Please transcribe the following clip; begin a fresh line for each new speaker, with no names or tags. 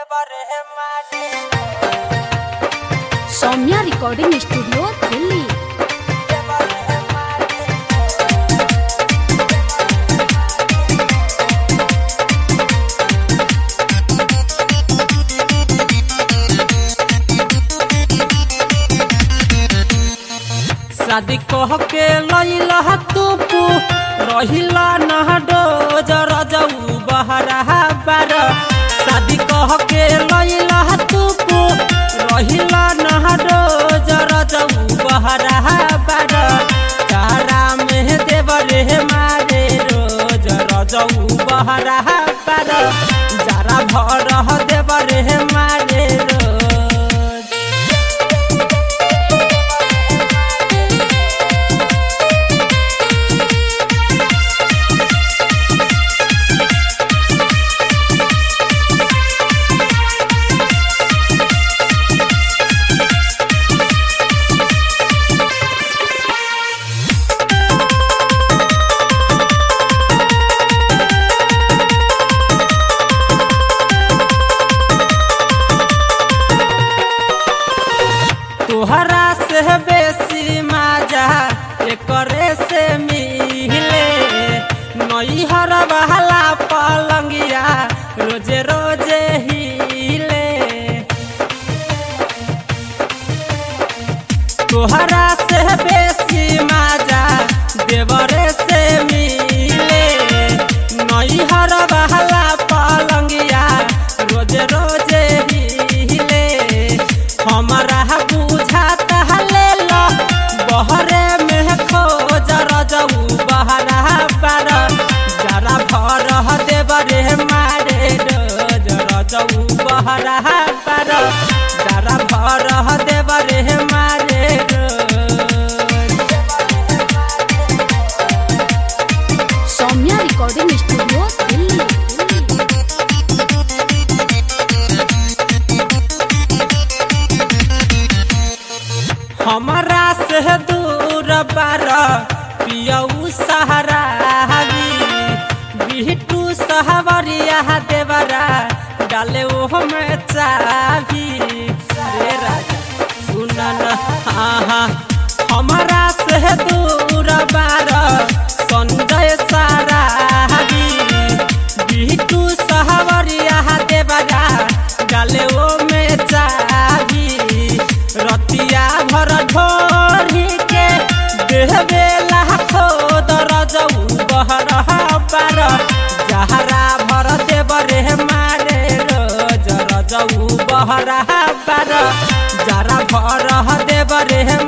Saumya recording studio Delhi.
शादी कह के लैला तू रहिला नहडो जरा जाऊ बहरा बार। शादी कह के लैला तू रहिला नहडो जरा जाऊ बहरा बार। तारा में देवरे मारे रोज रजाऊ बहरा बार। जरा भर देवरे मारे तोहरा से बेसी मजा एकरे से मिले। नैहर बहला पलंगिया रोजे रोजे हिले। तोहरा से बेसी मजा देवरे से मिले। नैहर बहला पलंगिया रोजे रोजे हिले। हमारा बुझाता लेला बहरे में खोज रजाऊ बहरा बार। जरा भर देवरे मारे रोज रजाऊ बहरा बार। जरा भर देवरे मारे
सौम्या रिकॉर्डिंग स्टूडियो दिल्ली।
हमारा से दूर बार पियऊ सहारा बिहटू सहवरिया देवरा डाले ओह में चाभी। रे राजा सुनन हाँ हमारा से दूर बार संजय सारा बिहटू सहवरिया देवरा डाले ओ में चाभी। रतिया भर ढोरी के देहबे लाखो दरजाऊ बहरा बार। जहरा भर देवरे मारे रोज रजाऊ बहरा बार। जरा भर देवरे